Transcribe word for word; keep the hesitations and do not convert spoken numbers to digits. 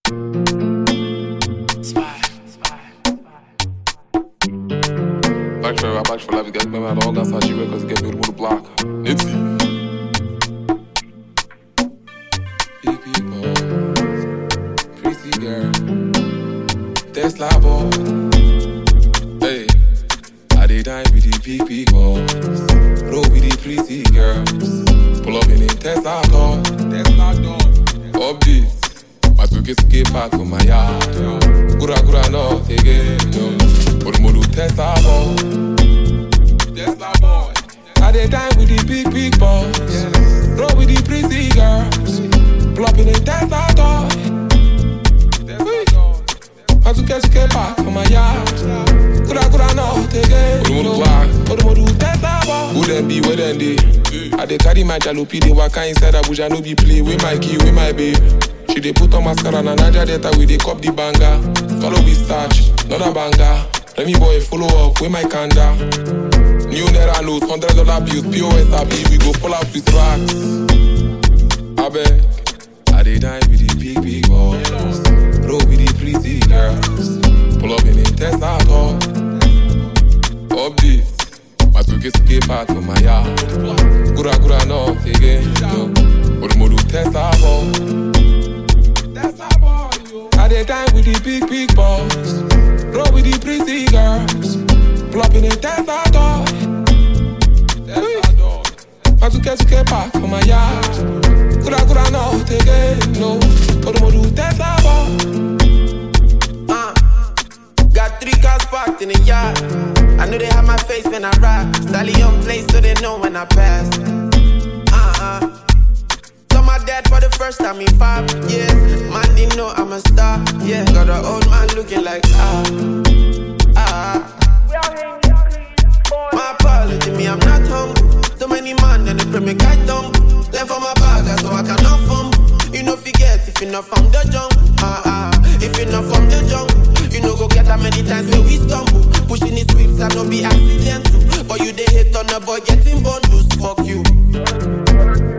Back for back for life, get me my dog and Sachi records get me to block. Nipsey. P P boy, pretty girl, Tesla boy. Hey, I did die with the P P boys, roll with the pretty girls, pull up in a Tesla door, Tesla door. Updates, my suitcase get back from my yard. Gura gura no again, no. But more do Tesla boy, Tesla boy. I did die with the big big boys, roll with the pretty girls, pull up in a Tesla door. My suitcase get back from my yard. Gura gura no again, no. But more do Tesla boy. Who them be, where them they? I dey carry my jalopy, they waka inside Abuja, no be play. With my key, with my babe. She dey put on mascara, na Naja Delta, we dey cop the banger. Follow we starch, not a banger. Let me boy follow up with my kanda. New Naira notes, hundred dollar bills, P O S R B, we go fall out with racks. I beg, I dey die with the big big boys, roll with the pretty girls, pull up in a Tesla door. Updates. My suitcase get back from my yard. Gura gura no again, no. But more do Tesla boy. Tesla boy. I dey time with the big big boys, roll with the pretty girls, pull up in a Tesla door. Tesla door. My suitcase get back from my yard. Gura gura no again, no. But more do Tesla boy. Uh, got three cars parked in the yard. I know they have my face when I rap. Stallion place so they know when I pass. Uh-uh. Saw my dad for the first time in five years. Man didn't know I'm a star. Yeah, got an old man looking like ah. Ah. My apology, me, I'm not humble. So many man and they pray me guy dumb. Left for my bag so I cannot fumble. You know forget if you not from the jungle. Ah ah. If you not from the jungle. You know go get how many times when we stumble. Pushing the sweeps and no be accidental. But you they hate on the boy getting bundles. Fuck you.